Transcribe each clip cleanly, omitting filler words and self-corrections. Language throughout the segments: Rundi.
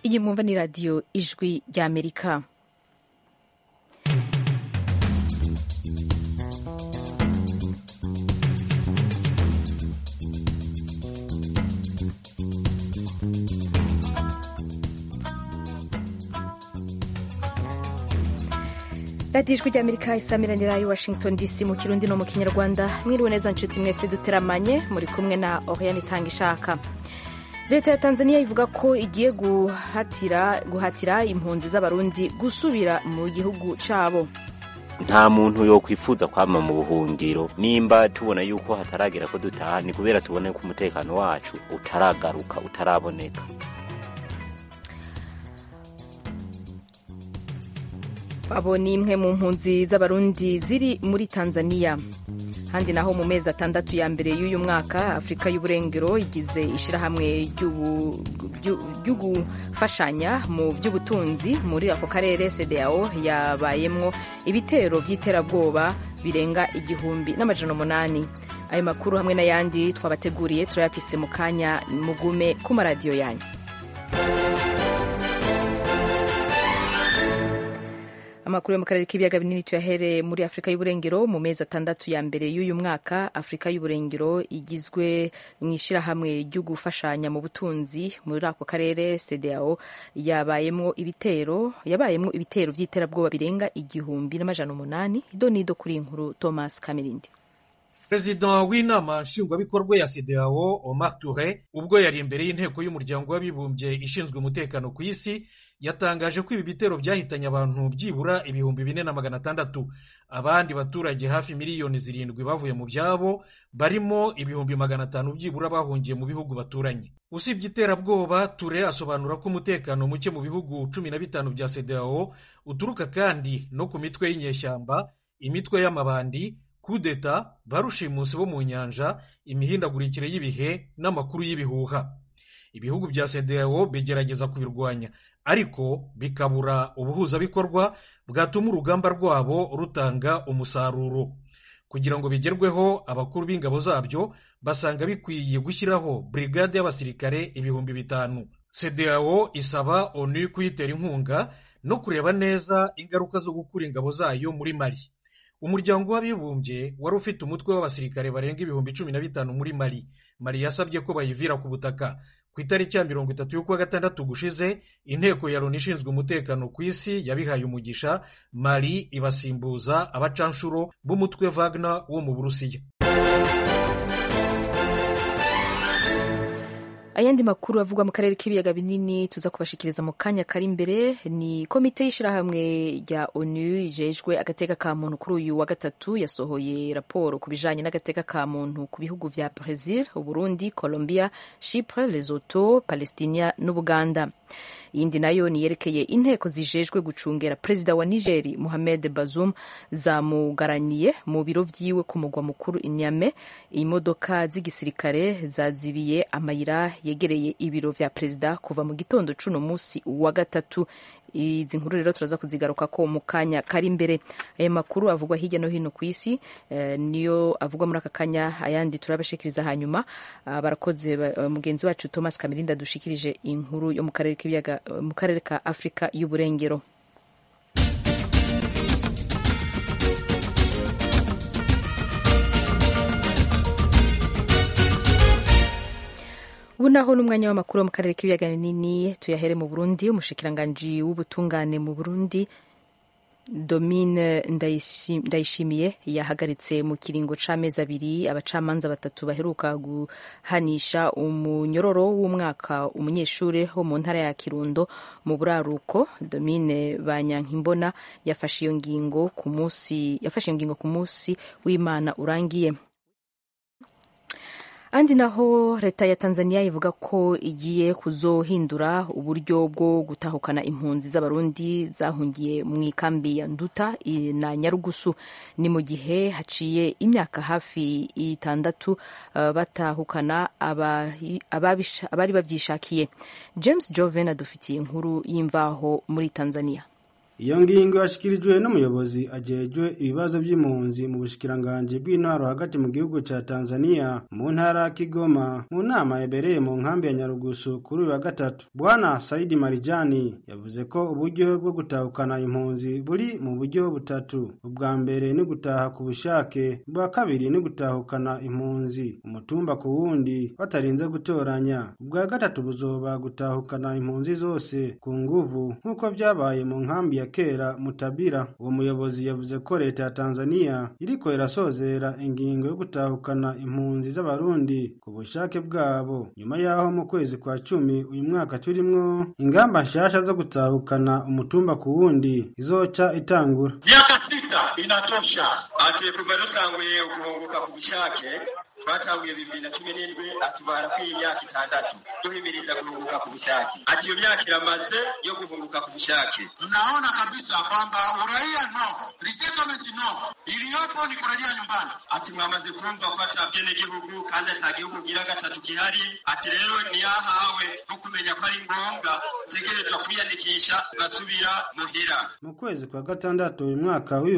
iyi mwumva ni radiyo ijwi ry'Amerika. radiyo ijwi ry'Amerika isamiranira i Washington DC mu Kirundi no mu Kinyarwanda. Mwiriwe neza nshuti mwese duteramanye, muri kumwe na Oriane Itangishaka. Leta ya Tanzania ivuga ko igiye guhatira impunzi z'abarundi gusubira mu gihugu cabo. Nta muntu yo kwifuza kwama mu buhungiro, nimba tubona yuko hataragera ko dutaha ni kubera tubone ko umutekano wacu utaragaruka, utaraboneka. Abo ni imwe mu mpunzi z'abarundi ziri muri Tanzania. Handi naho mu mezi 6 ya mbere y'uyu mwaka, Afrika y'Uburengero igize ishirahamwe ryo gufashanya mu by'ubutunzi muri ako karere CEDEAO yabayemwo ibitero by'iterabwoba birenga 1,800. Ayo makuru hamwe n'ayandi twabateguriye turayafise mu kanya, mugume ku maradiyo yanyu. Amakuru yo mu karere k'ibiyaga binini tuyahere muri Afrika y'Uburengero. Mu mezi 6 ya mbere y'uyu mwaka, Afrika y'Uburengero igizwe mw'ishirahamwe ryo gufashanya mu butunzi muri ako karere CEDEAO yabayemwo ibitero vy'iterabwoba birenga 1,800. Idonido kuri inkuru Thomas Kamirindi. Perezida w'inama nshingwabikorwa ya CEDEAO Omar Touré, ubwo yari imbere y'inteko y'umuryango w'abibumbye ishinzwe umutekano ku isi, yatangaje ko ibi bitero byahitanye abantu byibura 4,600. Abandi baturage hafi miliyoni 7 bavuye mu byabo, barimo 500,000 byibura bahungiye mu bihugu baturanye. Usibye iterabwoba, Touré asobanura ko umutekano muke mu bihugu 15 bya CEDEAO uturuka kandi no ku mitwe y'inyeshyamba, imitwe y'amabandi, kudeta, barushimusi bo mu nyanja, imihindagurikire y'ibihe n'amakuru y'ibihuha. Ibihugu bya CEDEAO bigerageza kubirwanya, ariko bikabura ubuhuzabikorwa bwatuma urugamba rwabo rutanga umusaruro. Kugira ngo bigerweho, abakuru b'ingabo zabyo basanga bikwiye gushyiraho brigade y'abasirikare 5,000. CEDEAO isaba ONU kuyitera inkunga no kureba neza ingaruka zo gukura ingabo zayo muri Mali. Umuryango w'abibumbye wari ufite umutwe w'abasirikare barenga 15,000 muri Mali. Mali yasabye ko bayivira ku butaka. Ku itariki ya 30 y'ukwa gatandatu gushize, inteko ya Loni ishinzwe umutekano ku isi yabihaye umugisha Mali ibasimbuza abacanshuro b'umutwe Wagner wo mu Burusiya. Ayandi makuru avugwa mu karere k'ibiyaga binini tuza kubashikiriza mu kanya kari imbere. Ni komite y'ishirahamwe rya ONU ijejwe agateka ka muntu kuri uyu wa gatatu yasohoye raporo ku bijanye n'agateka ka muntu ku bihugu vya Brazil, Uburundi, Colombia, Chypre, Lesotho, Palestina n'Ubuganda. Iyindi nayo niyerekeye inteko zijejwe gucungera Perezida wa Niger Mohamed Bazoum zamugaraniye mu biro vyiwe ku mugwa mukuru Niamey. Imodoka z'igisirikare zazibiye amayira yegereye ibiro vya Perezida kuva mu gitondo cuno musi wa gatatu. Izi nkuru rero turaza kuzigaruka ko mu kanya kari imbere. Aya makuru avugwa hirya no hino ku isi niyo avugwa muri aka kanya, ayandi turabashikiriza hanyuma. Barakoze mugenzi wacu Thomas Kamirinda dushikirije inkuru yo mu karere k'ibiyaga mu karere ka Afrika y'Uburengero. Ubu naho n'umwanya w'amakuru wo mu karere k'ibiyaga binini tuyahere mu Burundi. Umushikiranganji w'ubutungane mu Burundi Domine Ndayishimiye yahagaritse mu kiringo c'amezi 2 abacamanza 3 baheruka guhanisha umunyororo w'umwaka umunyeshure wo mu ntara ya Kirundo mu buraruko. Domine Banyankimbona yafashe iyo ngingo ku munsi w'Imana urangiye. Andi naho leta ya Tanzania ivuga ko igiye kuzohindura uburyo bwo gutahukana impunzi z'abarundi zahungiye mu ikambi ya Nduta na Nyarugusu. Ni mu gihe haciye imyaka hafi 6 batahukana abari bavyishakiye. James Joven adufitiye inkuru y'imvaho muri Tanzania. Iyo ngingo yashikirijwe n'umuyobozi ajejwe ibibazo by'impunzi mu bushikiranganje bw'intwaro hagati mu gihugu ca Tanzania mu ntara ya Kigoma mu nama yabereye mu nkambi ya Nyarugusu kuri uyu wa gatatu. Bwana Saidi Marijani yavuze ko uburyo bwo gutahukana impunzi buri mu buryo butatu. Ubwa mbere ni gutaha ku bushake, ubwa kabiri ni gutahukana impunzi umutumba ku wundi batarinze gutoranya, ubwa gatatu buzoba gutahukana impunzi zose ku nguvu nk'uko byabaye mu nkambi ya kera Mutabira. Uwo muyobozi yavuze ko leta ya Tanzania iriko irasozera ingingo yo gutahukana impunzi z'abarundi ku bushake bwabo nyuma yaho mu kwezi kwa 10 uyu mwaka turimwo ingamba nshasha zo gutahukana umutumba ku wundi izoca itangura. Miaka 6 inatosha. Ati kuva dutanguye guhunguka ku bushake twatanguye 2017 atubara ku imyaka 6 duhimiriza guhunguka ku bushake. Ati iyo myaka iramaze yo guhunguka ku bushake. Naona kabisa kwamba uraia no, resettlement no, iliyopo ni kurejea nyumbani. Ati mwamaze kumva ko atabwene gihugu kandi atagihugu gira gatatu gihari. Ati rero ni yahawe no kumenya ko ari ngombwa tegerezwa kwiyandikisha ugasubira muhira. Mu kwezi kwa gatandatu uyu mwaka wa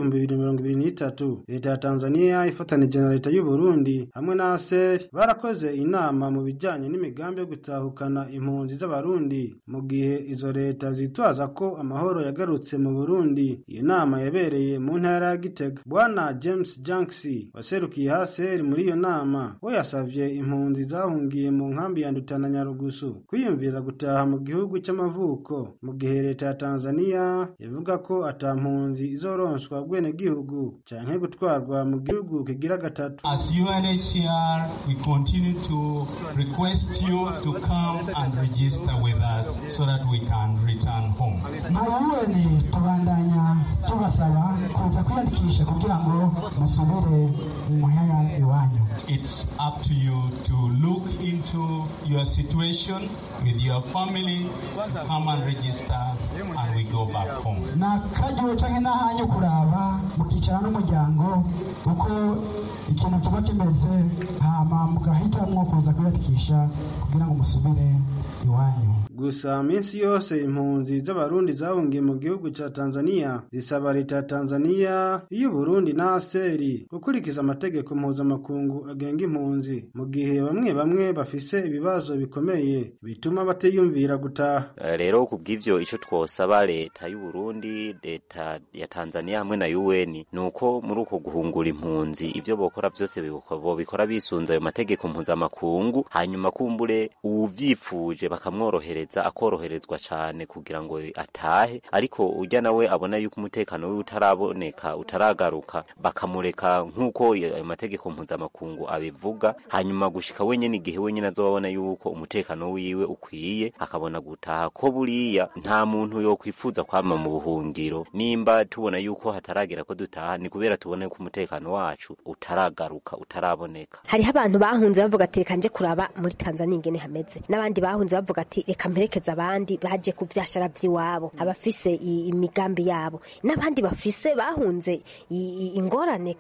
2023 leta ya Tanzania ifatanije na leta y'u Burundi hamwe na ASER barakoze inama mu bijanye n'imigambi yo gutahukana impunzi z'abarundi mu gihe izo leta zitwaza ko amahoro yagarutse mu Burundi. Iyo nama yabereye mu ntara ya Gitega. Bwana James Janksi waserukiye ASER muri iyo nama we yasavye impunzi zahungiye mu nkambi ya Ndutana Nyarugusu kwiyumvira gutaha mu gihugu cy'amavuko mu gihe leta ya Tanzania ivuga ko atampunzi izoronswa bwene gihugu canke gutwarwa mu gihugu kigira gatatu. As UNHCR, we continue to request you to come and register with us so that we can return home. Mayuweni tubandanya tubasaba kuza kwiyandikisha kugira ngo musubire muhera iwanyu. It's up to you to look into your situation with your family, come and register and we go back home. Na kajyo canke nahanyu kuraba mukicara n'umuryango uko ikintu kiba kimeze hama mugahitamwo kuza kwiyandikisha kugira ngo musubire iwanyu. Gusa minsi yose impunzi z'abarundi zahungiye mu gihugu ca Tanzania zisaba leta ya Tanzania iyo Burundi na ASER gukurikiza amategeko mpuzamakungu agenga impunzi mu gihe bamwe bafise ibibazo bikomeye bituma batiyumvira gutaha. Rero kubw'ivyo ico twosaba leta y'u Burundi, leta ya Tanzania hamwe na UN nuko muri uko guhungura impunzi ivyo bokora byose bikora bisunza ayo mategeko mpuzamakungu, hanyuma kumbure uvyifuje bakamworohereza akoroherezwa cyane kugira ngo atahe, ariko ujya nawe abona yuko umutekano we utaraboneka utaragaruka bakamureka nkuko ayo mategeko mpuzamakungu abivuga, hanyuma gushika wenyene igihe wenyene azobona yuko umutekano wiwe ukwiye akabona gutaha. Ko buriya nta muntu yo kwifuza kwama mu buhungiro nimba tubona yuko hataragera ko dutaha, ni kubera tubone ko umutekano wacu utaragaruka utaraboneka. Hariho abantu bahunze bavuga ati reka nje kuraba muri Tanzania ingene hameze, n'abandi bahunze bavuga ati reka mperekeza abandi baje kuvyashara vy'iwabo abafise imigambi yabo, n'abandi bafise bahunze ingorane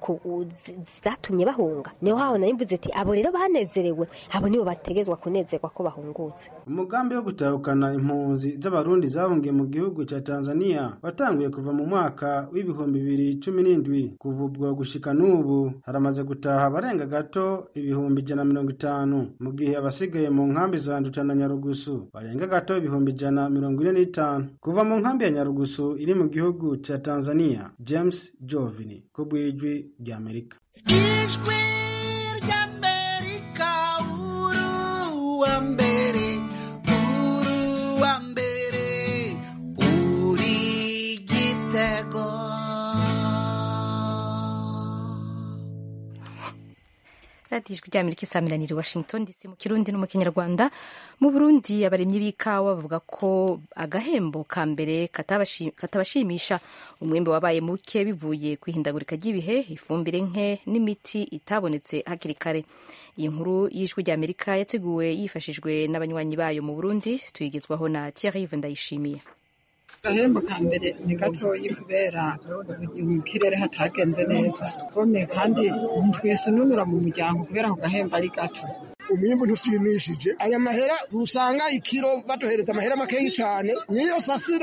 zatumye bahunga. Niho haho narimvuze ati abo rero banezerewe, abo nibo bategezwa kunezerwa ko bahungutse. Umugambi wo gutahukana impunzi z'abarundi zahungiye mu gihugu ca Tanzania watanguye kuva mu mwaka w'ibihumbi 2017. Kuva ubwo gushika n'ubu haramaze gutaha barenga gato ibihumbi 150, mu gihe abasigaye mu nkambi za Ndutana Nyarugusu barenga gato ibihumbi 145. Kuva mu nkambi ya Nyarugusu iri mu gihugu ca Tanzania, James Jovini ku bw'ijwi rya Amerika. Ijwi rya Amerika uruwa mbere uri Gitego. Ijwi rya Amerika isamiraniye Washington DC mu Kirundi no mu Kinyarwanda. Mu Burundi abaremyi b'ikawa bavuga ko agahembo ka mbere katabashimisha. Umwembe wabaye muke bivuye kwihindagurika ry'ibihe, ifumbire nke n'imiti itabonetse hakiri kare. Iyi nkuru y'Ijwi rya Amerika yateguwe yifashijwe n'abanywanyi bayo mu Burundi, tuyigezwaho na Thierry Vendayishimiye. Agahembo ka mbere ni gatoyi kubera mu kirere hatagenze neza, kandi ntitwisununura mu muryango kubera ako gahembo ari gato. Umwimbu ntushimishije, aya mahera usanga ikiro baduhereza amahera makeyi cyane, niyo sasire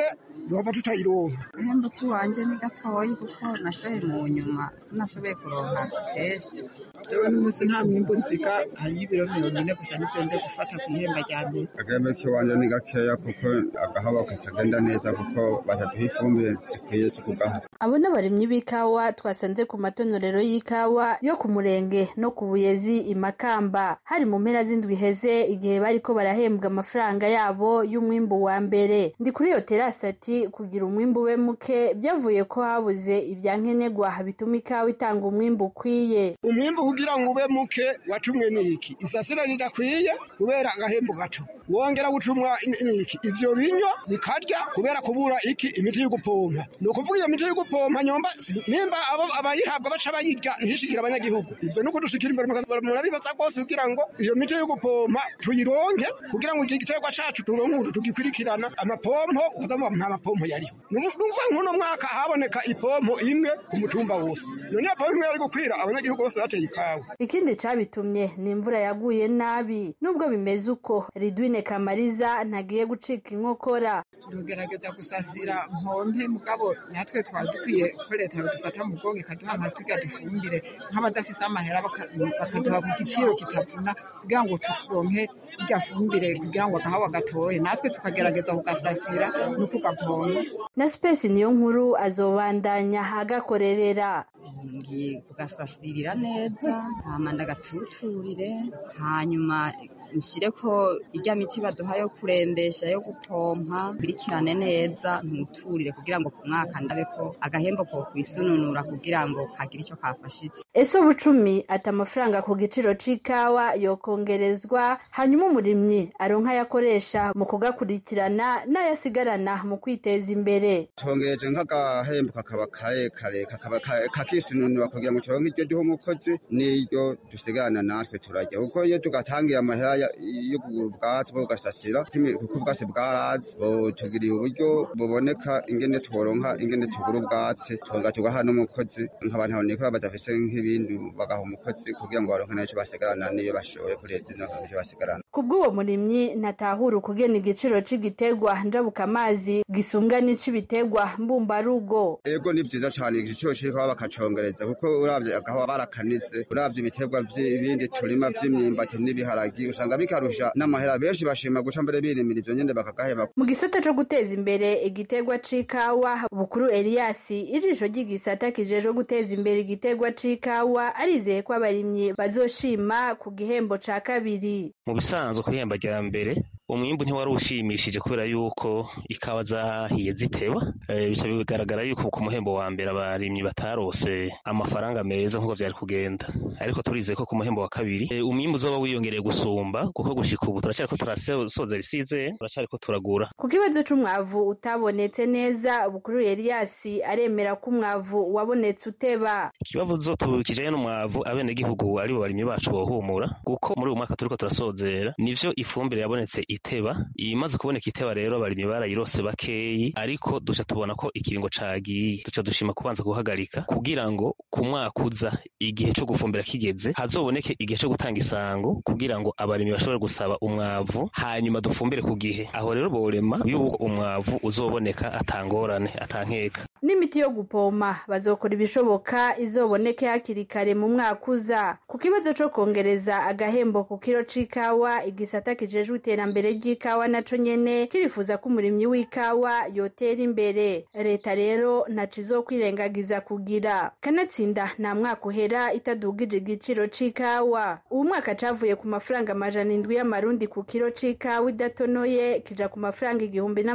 duhava tutayironka. Agahembo k'iwanje ni gatoyi kuko nashoye mu nyuma sinashoboye kuronka kenshi. Jewe n'umunsi nta mwimbu nziga, hariyo ibiro 40 gusa nivyo nze gufata ku ihemba rya mbere. Agahembo k'iwanje ni gakeya kuko agahaba katagenda neza kuko bataduha ifumbire zikwiye zo kugaha. Abo n'abarimyi b'ikawa twasanze ku matonorero y'ikawa yo ku Murenge no ku Buyezi Imakamba hari mu mpera z'indwi heze igihe bariko barahembwa amafaranga yabo y'umwimbu wa mbere. Ndi kuri iyo terasi ati kugira umwimbu ube muke byavuye ko habuze ibyankenerwa bituma ikawa itanga umwimbu ukwiye. Umwimbu kugira ngo ube muke watumwe n'iki? Isasira ridakwiye kubera agahembo gato. Wongera gutumwa n'iki? Ivyo binywa bikarya kubera kubura iki imiti yo gupompa. No kuvuga iyo miti yo gupompa nyomba nimba abayihabwa baca bayirya ntishikira abanyagihugu. Ivyo nuko dushikira imbere murabibaza rwose kugira ngo iyo miti yo gupompa tuyironke kugira ngo iki giterwa cacu turonke tugikurikirana amapompo ukazamuba nta mapompo yariho. Numva nkuno mwaka haboneka ipompo imwe ku mutumba wose. None apompo imwe yari gukwira abanyagihugu bose bateye ikawa. Ikindi cabitumye ni imvura yaguye nabi. Nubwo bimeze uko Ridwine Kamariza ntagiye gucika inkokora. Tugerageza gusasira mpompe mugabo natwe twadukwiye ko leta yodufata mu bwonge ikaduha amatuga dufumbire nk'abadafise amahera bakaduha ku giciro kitavuna kugira ngo turonke irya fumbire kugira ngo agahawa gatoye natwe tukagerageza kugasasira no kugapompa. Na Space niyo nkuru azobandanya agakorerera ngiye kugasasirira neza hama ndagatuturire hanyuma mshire ko irya miti baduha yo kurembesha yo gupompa birikirane neza ntuturire kugira ngo ku mwaka ndabe ko agahembo ko kwisununura kugira ngo kagire icyo kafashije. Ese Bucumi ati amafaranga ku giciro c'ikawa yokongerezwa hanyuma umurimyi aronka yakoresha mu kugakurikirana n'ayasigarana mu kwiteza imbere. Tongeje nk'agahembo kakaba kare kakaba kakisununura kugira ngo turonke iryo duho umukozi n'iryo dusigarana natwe turajya kuko iyo tugatangiye amahera yo kugura ubwatsi bwo gasasira kuko ubwatsi bwarazi tugiriye uburyo buboneka ingene tworonka ingene tugura ubwatsi tugaha n'umukozi nk'abantu baboneka badafise nk'ibindi bagaha umukozi kugira ngo baronke n'icyo basigarana n'iyo bashoboye kureza n'icyo basigarana. Kubw'uwo murimyi ntatahura ukugena igiciro c'igiterwa njabuka amazi gisumbwa n'ic'ibiterwa mbumbarugo. Ego ni vyiza cane igiciro c'ikawa bakacongereza kuko uravye agahawa barakanize uravye ibiterwa vy'ibindi turima vy'imyimbati n'ibiharagi usanga bikarusha n'amahera benshi bashima guca mbere birimira ivyo nyene bakagaheba. Mu gisata co guteza imbere igiterwa c'ikawa Bukuru Elias ijisho ry'igisata kijejwe guteza imbere igiterwa c'ikawa arizeye ko abarimyi bazoshima ku gihembo ca kabiri. Mu bisanzwe kwihemba rya mbere umwimbu ntiwari ushimishije kubera yuko ikawa zahiye ziteba bica bigaragara yuko ku muhembo wa mbere abarimyi batarose amafaranga meza nk'uko vyari kugenda, ariko turizeye ko ku muhembo wa kabiri umwimbu uzoba wiyongereye gusumba kuko gushika ubu turacyariko turasoza risize turacyariko turagura. Ku kibazo c'umwavu utabonetse neza Bukuru Elias aremera ko umwavu wabonetse uteba. Ikibazo tukijanye n'umwavu abenegihugu ari bo barimyi bacu bohumura kuko muri uyu mwaka turiko turasozera nivyo ifumbire yabonetse iteba imaze kuboneka iteba rero abarimyi barayirose bakeyi ariko duca tubona ko ikiringo cagiye duca dushima kubanza guhagarika kugira ngo ku mwaka uza igihe co gufumbira kigeze hazoboneke igihe co gutanga isango kugira ngo abarimyi bashobore gusaba umwavu hanyuma dufumbire ku gihe aho rero borema yuko umwavu uzoboneka atangorane atankeka. N'imiti yo gupoma bazokora ibishoboka izoboneke hakiri kare mu mwaka uza. Ku kibazo co kongereza agahembo ku kiro c'ikawa igisata kijejwe iterambere ry'ikawa naco nyene kirifuza ko umurimyi w'ikawa yotera imbere. Leta rero ntaco izokwirengagiza kugira kanatsinda nta mwaka uhera itadugije igiciro c'ikawa. Ubu mwaka cavuye ku mafaranga 700 y'amarundi ku kiro c'ikawa idatonoye kija ku mafaranga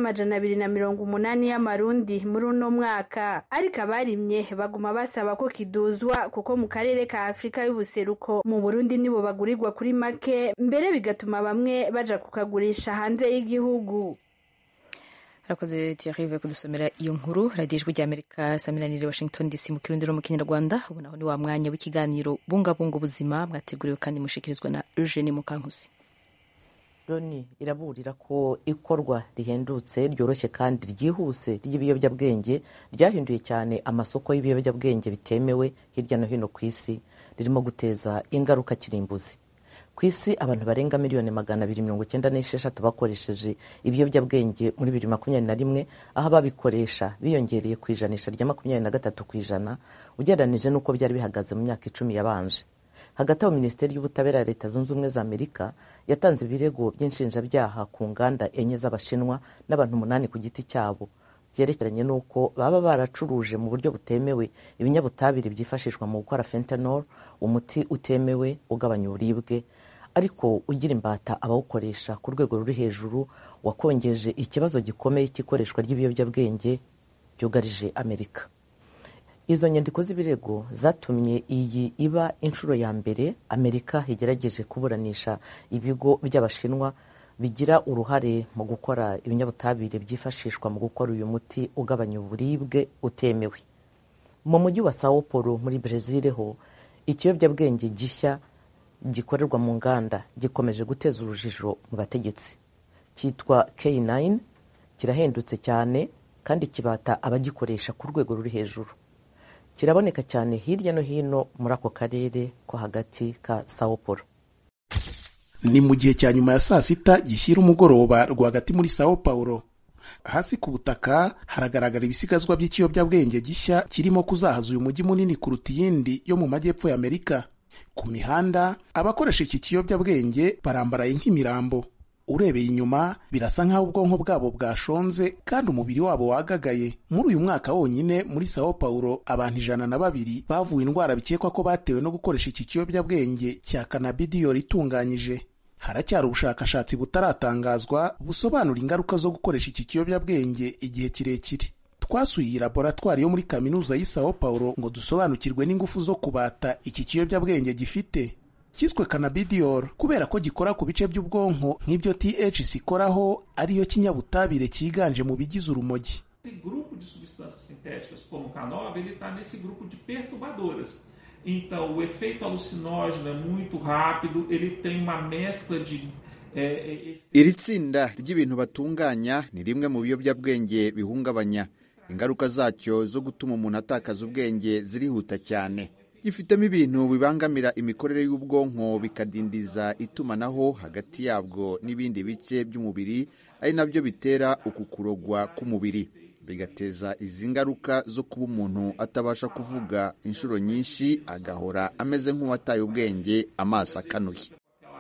1280 y'amarundi muri uno mwaka, ariko abarimye baguma basaba ko kiduzwa kuko mu karere ka Afrika y'ubuseruko mu Burundi nibo bagurirwa kuri make mbere bigatuma bamwe baja kukagurisha hanze y'igihugu. Rakoze Thierry kudusomera iyo nkuru. Radio Ijwi ry'Amerika saminanire Washington DC mu Kirundi no mu Kinyarwanda. Ubu naho ni wa mwanya w'ikiganiro bungabunga ubuzima mwateguriwe kandi mushikirizwa na Eugene Mukankusi. Loni iraburira ko ikorwa rihendutse ryoroshye kandi ryihuse ry'ibiyobyabwenge ryahinduye cyane amasoko y'ibiyobyabwenge bitemewe hirya no hino ku isi ririmo guteza ingaruka kirimbuzi. ku isi abantu barenga miliyoni 296 bakoresheje ibiyobyabwenge muri 2021, aho ababikoresha biyongereye ku ijanisha rya 23% ugereranije n'uko byari bihagaze mu myaka 10 yabanje. Hagati aho Minisiteri y'Ubutabera ya Leta Zunze Ubumwe za Amerika yatanze ibirego by'inshinjabyaha ku nganda 4 z'Abashinwa n'abantu 8 ku giti cyabo byerekeranye n'uko baba baracuruje mu buryo butemewe ibinyabutabire byifashishwa mu gukora fentanyl, umuti utemewe ugabanya uburibwe ariko ugira imbata abawukoresha ku rwego ruri hejuru, wakongeje ikibazo gikomeye cy'ikoreshwa ry'ibiyobyabwenge byugarije Amerika. Izo nyandiko z'ibirego zatumye iyi iba inshuro ya mbere Amerika igerageje kuburanisha ibigo by'Abashinwa bigira uruhare mu gukora ibinyabutabire byifashishwa mu gukora uyu muti ugabanya uburibwe utemewe. Mu mujyi wa Sao Paulo muri Brazil ho ikiyobyabwenge gishya gikorerwa mu nganda gikomeje guteza urujijo mu bategetsi. Cyitwa K9, kirahendutse cyane kandi kibata abagikoresha ku rwego ruri hejuru. Kiraboneka cyane hirya no hino muri ako karere ko hagati ka Sao Paulo. Ni mu gihe cya nyuma ya saa sita gishyira umugoroba rwagati muri Sao Paulo. Hasi ku butaka haragaragara ibisigazwa by'ikiyobyabwenge gishya kirimo kuzahaza uyu mujyi munini kuruta iyindi yo mu majyepfo ya Amerika. Ku mihanda abakoresha iki kiyobyabwenge barambaraye nk'imirambo. Urebeye inyuma birasa nk'aho ubwonko bwabo bwashonze kandi umubiri wabo wagagaye. Muri uyu mwaka wonyine muri Sao Paulo abantu 102 bavuye indwara bikekwa ko batewe no gukoresha iki kiyobyabwenge cya cannabidiol itunganyije. Haracyari ubushakashatsi butaratangazwa busobanura ingaruka zo gukoresha iki kiyobyabwenge igihe kirekire. Twasuye iyi laboratwari yo muri kaminuza y'i Sao Paulo ngo dusobanukirwe n'ingufu zo kubata iki kiyobyabwenge gifite. Kiswe cannabidiol kubera ko gikora ku bice by'ubwonko nk'ibyo THC ikoraho ariyo kinyabutabire cyiganje mu bigize urumogi. Esse grupo de substâncias sintéticas como K9, ele está nesse grupo de perturbadoras. Então, o efeito alucinógeno é muito rápido, ele tem uma mescla de iri tsinda ry'ibintu batunganya ni rimwe mu biyobyabwenge bihungabanya. Ingaruka zacyo zo gutuma umuntu atakaza ubwenge zirihuta cyane. Gifitemo ibintu bibangamira imikorere y'ubwonko bikadindiza itumanaho hagati yabwo n'ibindi bice by'umubiri, ari nabyo bitera uku kurogwa k'umubiri, bigateza izi ngaruka zo kuba umuntu atabasha kuvuga inshuro nyinshi, agahora ameze nk'uwataye ubwenge, amaso akanuye.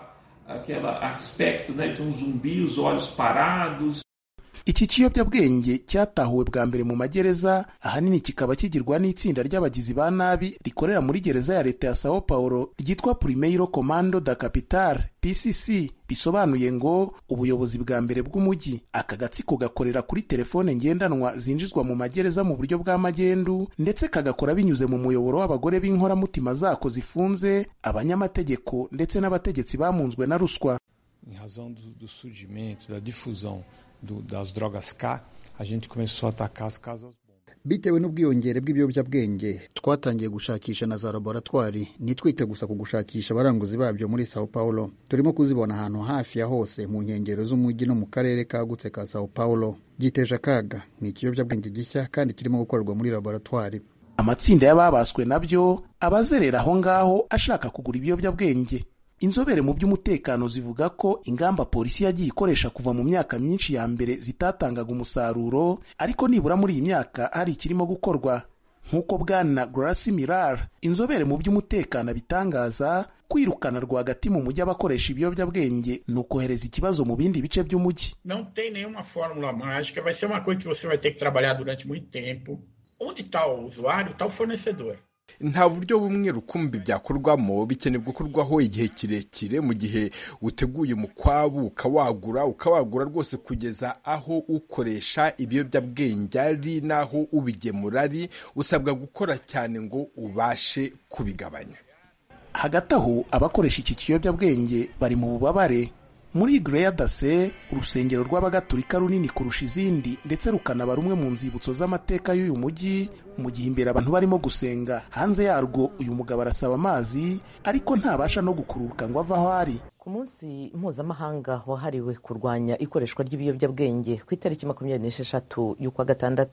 Aquela aspecto, né, de zumbi, os olhos parados. Iki kiyobyabwenge cyatahuwe bwa mbere mu magereza, ahanini kikaba kigirwa n'itsinda ry'abagizi ba nabi rikorera muri gereza ya leta ya Sao Paulo ryitwa Primeiro Comando da Capital PCC, bisobanuye ngo ubuyobozi bwa mbere bw'umujyi. Aka gatsiko gakorera kuri telefone ngendanwa zinjizwa mu magereza mu buryo bwa magendu, ndetse kagakora binyuze mu muyoboro w'abagore b'inkoramutima zako zifunze, abanyamategeko ndetse n'abategetsi bamunzwe na ruswa. Em razão do surgimento, da difusão das drogas K, a gente começou a atacar as casas. Bitewe n'ubwiyongere bw'ibiyobyabwenge, twatangiye gushakisha na za laboratwari. Nitwite gusa ku gushakisha abaranguzi babyo muri Sao Paulo. Turimo kuzibona ahantu hafi ya hose mu nkengero z'umujyi no mu karere kagutse ka Sao Paulo. Giteje akaga, ni ikiyobyabwenge gishya kandi kirimo gukorerwa muri laboratwari. Amatsinda y'ababaswe nabyo abazerera aho ngaho ashaka kugura ibiyobyabwenge. Inzobere mu by'umutekano zivuga ko ingamba polisi yagiye ikoresha kuva mu myaka myinshi ya mbere zitatangaga umusaruro, ariko nibura muri iyi myaka hari ikirimo gukorwa. Nk'uko Bwana Gracie Miller, inzobere mu by'umutekano, bitangaza, kwirukana rwagati mu mujyi abakoresha ibiyobyabwenge ni ukohereza ikibazo mu bindi bice by'umujyi. Não tem nenhuma fórmula mágica, vai ser uma coisa que você vai ter que trabalhar durante muito tempo. Onde está o usuário, está o fornecedor. Nta buryo bumwe rukumbi byakorwamo, bikeneye gukorwaho igihe kirekire. Mu gihe uteguye umukwabu ukawagura rwose kugeza aho ukoresha ibiyobyabwenge ari naho ubigemura ari, usabwa gukora cyane ngo ubashe kubigabanya. Hagati aho abakoresha iki kiyobyabwenge bari mu bubabare. Muri Greya Dase, urusengero rw'abagatulika runini kurusha izindi ndetse rukanaba rumwe mu nzibutso z'amateka y'uyu mujyi, mu gihe imbere abantu barimo gusenga, hanze yarwo uyu mugabo arasaba amazi ariko ntabasha no gukururuka ngo ava aho ari. Ku munsi mpuzamahanga wahariwe kurwanya ikoreshwa ry'ibiyobyabwenge ku itariki 26 y'ukwa gatandatu,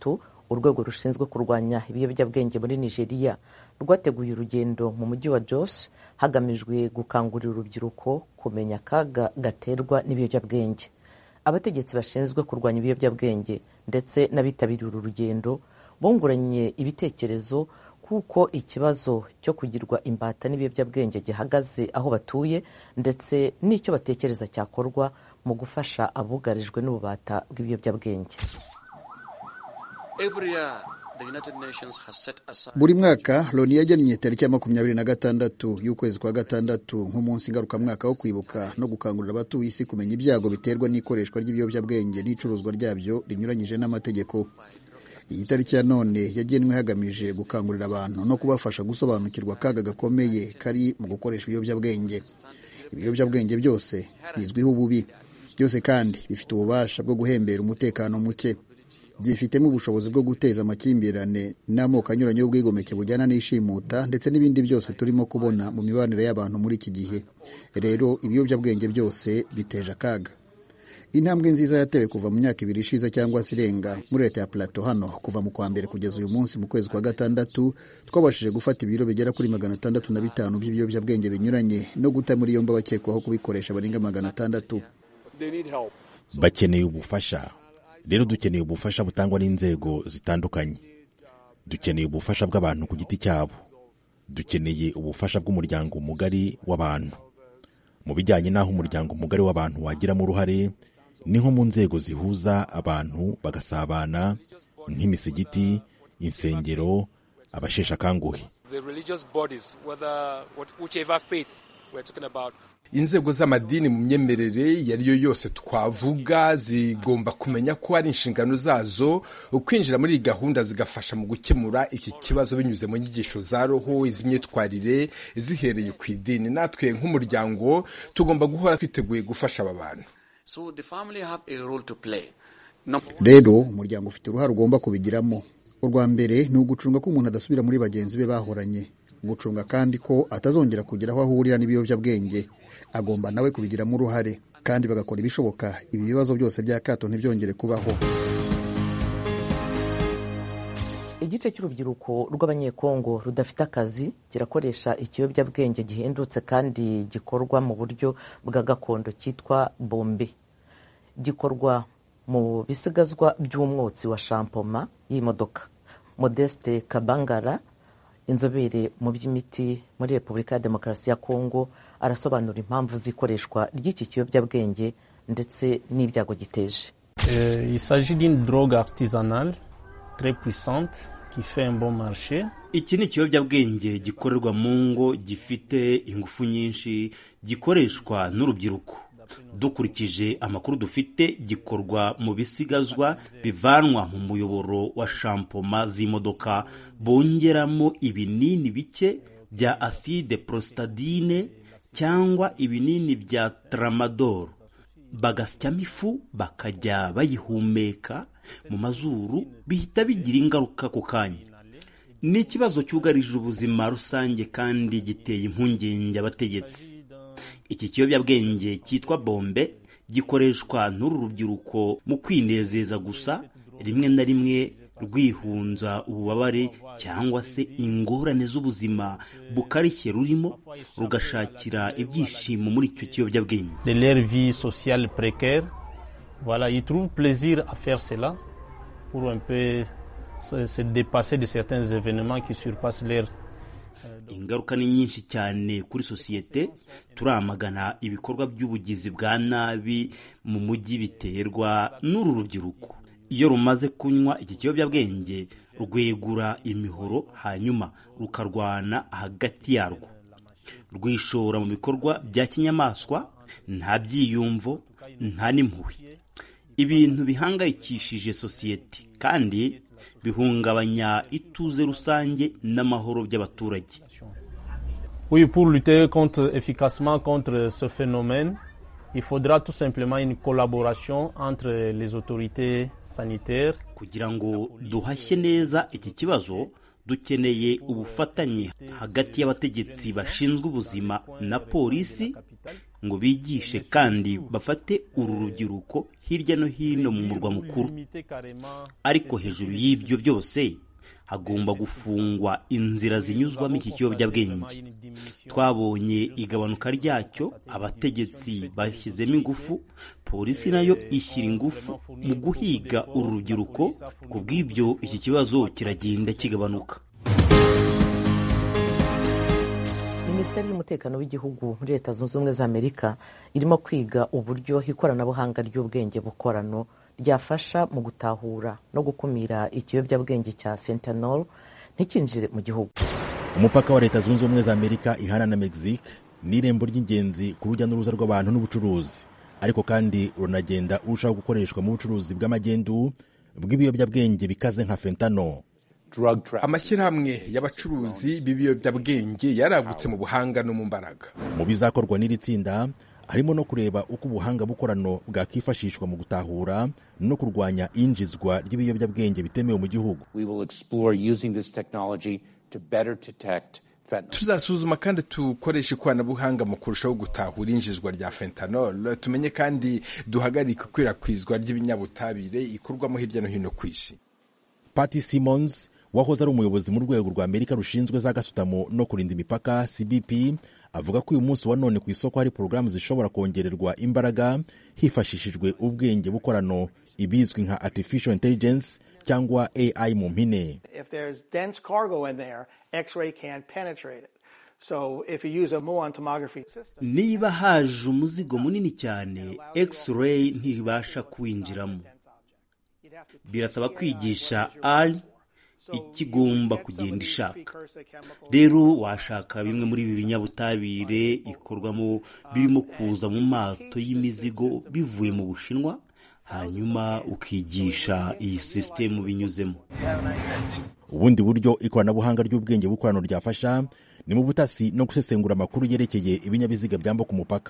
urwego rushinzwe kurwanya ibiyobyabwenge muri Nigeria rwateguye urugendo mu mujyi wa Jos hagamijwe gukangurira urubyiruko kumenya akaga gaterwa n'ibiyobyabwenge. Abategetsi bashinzwe kurwanya ibiyobyabwenge ndetse n'abitabiriye uru rugendo bunguranye ibitekerezo kuko ikibazo cyo kugirwa imbata n'ibiyobyabwenge gihagaze aho batuye ndetse n'icyo batekereza cyakorwa mu gufasha abugarijwe n'ububata bw'ibiyobyabwenge. Buri mwaka Loni yagennye tariki ya 26 y'ukwezi kwa gatandatu nk'umunsi ngarukamwaka wo kwibuka no gukangurira abatuye isi kumenya ibyago biterwa n'ikoreshwa ry'ibiyobyabwenge n'icuruzwa ryabyo rinyuranyije n'amategeko. Iyi tariki ya none yagenwe hagamije gukangurira abantu no kubafasha gusobanukirwa akaga gakomeye kari mu gukoresha ibiyobyabwenge. Ibiyobyabwenge byose bizwiho ububi, byose kandi bifite ububasha bwo guhembera umutekano muke, byifitemo ubushobozi bwo guteza amakimbirane n'amoko anyuranye y'ubwigomeke bujyana n'ishimuta ndetse n'ibindi byose turimo kubona mu mibanire y'abantu muri iki gihe. Rero ibiyobyabwenge byose biteje akaga. Intambwe nziza yatewe kuva mu myaka 2 ishize cyangwa sirenga muri leta ya Plateau hano kuva mu kwa mbere kugeza uyu munsi mu kwezi kwa gatandatu twabashije gufata ibiro bigera kuri 605 by'ibiyobyabwenge binyuranye no guta muri yombi abakekwaho kubikoresha barenga 600. Bakeneye ubufasha. Rero dukeneye ubufasha butangwa n'inzego zitandukanye. Dukeneye ubufasha bw'abantu ku giti cyabo. Dukeneye ubufasha bw'umuryango mugari w'abantu. Mu bijyanye n'aho umuryango mugari w'abantu wagiramo uruhare niho mu nzego zihuza abantu bagasabana nk'imisigiti, insengero, abashesha kanguhe. Inzego z'amadini mu myemerere yariyo yose twavuga zigomba kumenya ko ari inshingano zazo kwinjira muri gahunda zigafasha mu gukemura iki kibazo binyuze mu nyigisho za roho izimyitwarire zihereye ku idini. Natwe nk'umuryango tugomba guhora twiteguye gufasha aba bantu. Rero umuryango ufite uruhare ugomba kubigiramo. Urwa mbere ni ugucunga ko umuntu adasubira muri bagenzi be bahoranye, gucunga kandi ko atazongera kugira aho ahurira n'ibiyobyabwenge. Agomba nawe kubigiramo uruhare kandi bagakora ibishoboka ibi bibazo byose by'akato ntibyongere kubaho. Igice cy'urubyiruko rw'abanyekongo rudafite akazi kirakoresha ikiyobyabwenge gihendutse kandi gikorwa mu buryo bwa gakondo cyitwa bombe. Gikorwa mu bisigazwa by'umwotsi wa shampoma y'imodoka. Modeste Kabangara, inzobere mu by'imiti muri Repubulika ya Demokarasi ya Kongo, arasobanura impamvu zikoreshwa ry'iki kiyobyabwenge ndetse n'ibyago giteje. Il s'agit d'une drogue artisanale très puissante qui fait un bon marché. Iki ni ikiyobyabwenge gikorerwa mu ngo gifite ingufu nyinshi gikoreshwa n'urubyiruko. Dukurikije amakuru dufite gikorwa mu bisigazwa bivanwa mu muyoboro wa shampoma z'imodoka bongeramo ibinini bike bya acide prostadine cyangwa ibinini bya tramadol bagasyamo ifu bakajya bayihumeka mu mazuru bihita bigira ingaruka ku kanya. Ni ikibazo cyugarije ubuzima rusange kandi giteye impungenge abategetsi. Iki kiyobyabwenge cyitwa bombe gikoreshwa n'uru rubyiruko mu kwinezeza gusa, rimwe na rimwe rwihunza ububabare cyangwa se ingorane z'ubuzima bukarishye rurimo rugashakira ibyishimo muri icyo kiyobyabwenge. De leur vie sociale précaire, voilà, ils trouvent plaisir à faire cela pour un peu se dépasser de certains événements qui surpassent leur. Ingaruka ni nyinshi cyane kuri sosiyete. Turamagana ibikorwa by'ubugizi bwa nabi mu mujyi biterwa n'uru rubyiruko. Iyo rumaze kunywa iki kiyobyabwenge rwegura imihoro hanyuma rukarwana hagati yarwo, rwishora mu bikorwa bya kinyamaswa, nta byiyumvo, nta n'impuhwe. Ibintu bihangayikishije sosiyete kandi bihungabanya ituze rusange n'amahoro by'abaturage. Oui, pour lutter efficacement contre ce phénomène, il faudra tout simplement une collaboration entre les autorités sanitaires. Kugira ngo duhashye neza iki kibazo, dukeneye ubufatanye hagati y'abategetsi bashinzwe ubuzima na polisi ngo bigishe kandi bafate uru rubyiruko hirya no hino mu murwa mukuru. Ariko hejuru y'ibyo byose hagomba gufungwa inzira zinyuzwamo iki kiyobyabwenge. Twabonye igabanuka ryacyo, abategetsi bashyizemo ingufu, polisi nayo ishyira ingufu mu guhiga uru rubyiruko. Ku bw'ibyo iki kibazo kiragenda kigabanuka. Minisiteri y'umutekano w'igihugu muri Leta Zunze Ubumwe za Amerika irimo kwiga uburyo ikoranabuhanga ry'ubwenge bukorano ryafasha mu gutahura no gukumira ikiyobyabwenge cya fentanyl ntikinjire mu gihugu. Umupaka wa Leta Zunze Ubumwe za Amerika ihana na Mexique ni irembo ry'ingenzi ku rujya n'uruza rw'abantu n'ubucuruzi, ariko kandi runagenda urushaho gukoreshwa mu bucuruzi bw'amagendu bw'ibiyobyabwenge bikaze nka fentanyl. Amashyirahamwe y'abacuruzi b'ibiyobyabwenge yaragutse mu buhanga no mu mbaraga. Mu bizakorwa n'iri tsinda harimo no kureba uko ubuhanga bukorano bwakifashishwa mu gutahura no kurwanya injizwa ry'ibiyobyabwenge bitemewe mu gihugu. Tuzasuzuma kandi tukoresha ikoranabuhanga mu kurushaho gutahura injizwa rya fentanyl, tumenye kandi duhagarika ikwirakwizwa ry'ibinyabutabire ikorwamo hirya no hino ku isi. Patty Simmons wahoze ari umuyobozi mu rwego rwa Amerika rushinzwe za gasutamo no kurinda imipaka CBP, avuga ko uyu munsi wa none ku isoko hari porogaramu zishobora kongererwa imbaraga hifashishijwe ubwenge bukorano, ibizwi nka artificial intelligence cyangwa AI mu mpine. If there's dense cargo in there, X-ray can't penetrate it. So if you use a muon tomography system, niba haje umuzigo munini cyane, X-ray ntibasha kuwinjiramo. Birasaba kwigisha AI ikigomba kugenda ishaka. Rero washaka bimwe muri ibi binyabutabire ikorwamo birimo kuza mu mato y'imizigo bivuye mu Bushinwa, hanyuma ukigisha iyi system binyuzemo. Ubundi buryo ikoranabuhanga ry'ubwenge bukorano ryafasha ni mu butasi no gusesengura amakuru yerekeye ibinyabiziga byambuka umupaka.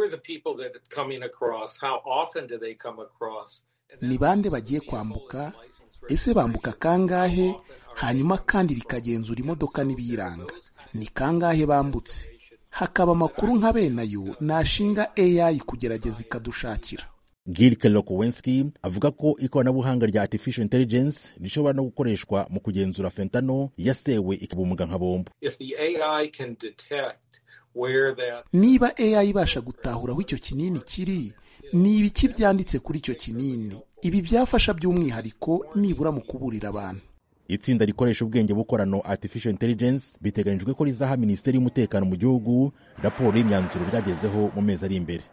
Ni bande bagiye kwambuka? Ese bambuka kangahe? Hanyuma kandi bikagenzura imodoka n'ibiyiranga. Ni kangahe bambutse? Hakaba amakuru nka benayo nashinga AI kugerageza ikadushakira. Gil Kelokowensky avuga ko ikoranabuhanga rya artificial intelligence rishobora no gukoreshwa mu kugenzura fentanyl yasewe ikabumuga nka bombo. Niba AI ibasha gutahura aho icyo kinini kiri, ni ibiki byanditse kuri icyo kinini? Ibi byafasha by'umwihariko nibura mu kuburira abantu. Itsinda rikoresha ubwenge bukorano artificial intelligence biteganyijwe ko rizaha Minisiteri y'Umutekano mu gihugu raporo y'imyanzuro byagezeho mu mezi ari imbere.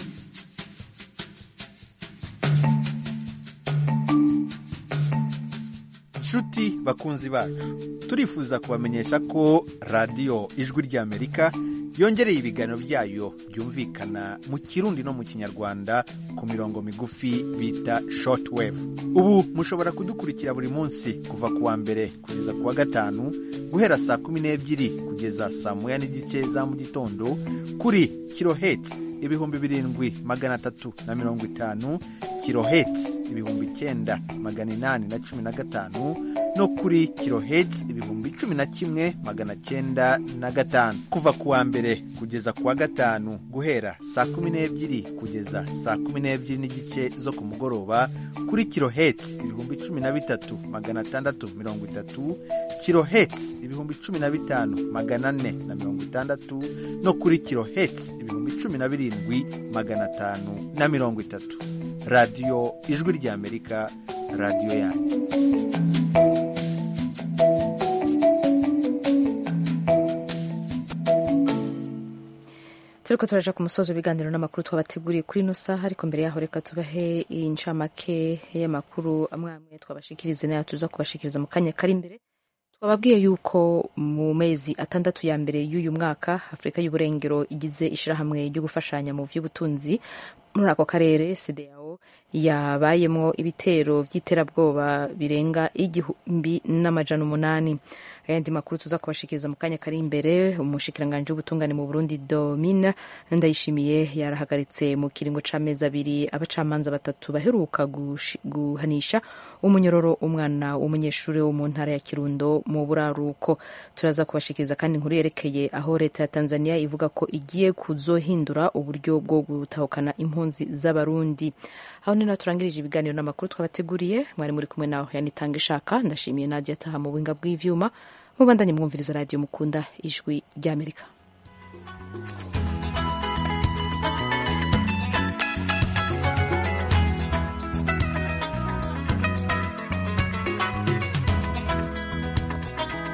Nshuti bakunzi bacu, turifuza kubamenyesha ko radiyo Ijwi ry'Amerika yongereye ibiganiro byayo byumvikana mu Kirundi no mu Kinyarwanda ku mirongo migufi bita shortwave. Ubu mushobora kudukurikira buri munsi kuva ku wa mbere kugeza ku wa gatanu guhera saa 12 kugeza saa 1:30 za mu gitondo kuri kilohertz 7,350, kilohertz 9,815 no kuri kilohertz 11,905 kuva ku wa mbere kugeza ku wa gatanu guhera saa 12 kugeza saa 12:30 zo ku mugoroba kuri kilohertz 13,630, kilohertz 15,460 no kuri kilohertz 17,530. Radio Ijwi ry'Amerika, radio yanyu. Turiko turaja ku musozo w'ibiganiro n'amakuru twabateguriye kuri ino saha, ariko mbere yaho reka tubahe incamake y'amakuru amwe twabashikirize nayo tuza kubashikiriza mu kanya kari imbere. Twababwiye yuko mu mezi 6 ya mbere y'uyu mwaka Afrika y'Uburengero igize ishirahamwe ryo gufashanya mu vy'ubutunzi muri ako karere CEDEAO yabayemo ibitero vy'iterabwoba birenga 1,800. Ayandi makuru tuza kubashikiriza mu kanya kari imbere. Umushikiranganje w'ubutungane mu Burundi Domine Ndayishimiye yarahagaritse mu kiringo c'amezi 2 abacamanza 3 baheruka guhanisha umunyororo umwana w'umunyeshuri wo mu ntara ya Kirundo mu buraruko. Turaza kubashikiriza kandi inkuru yerekeye aho leta ya Tanzania ivuga ko igiye kuzohindura uburyo bwo gutahukana impunzi z'abarundi. Aho ni naturangirije ibiganiro n'amakuru twabateguriye. Mwari muri kumwe naho Yanitanga Ishaka. Ndashimiye Nadia Taha mu buhinga bw'ivyuma. Mubandanye mwumviriza radio mukunda Ijwi ry'Amerika.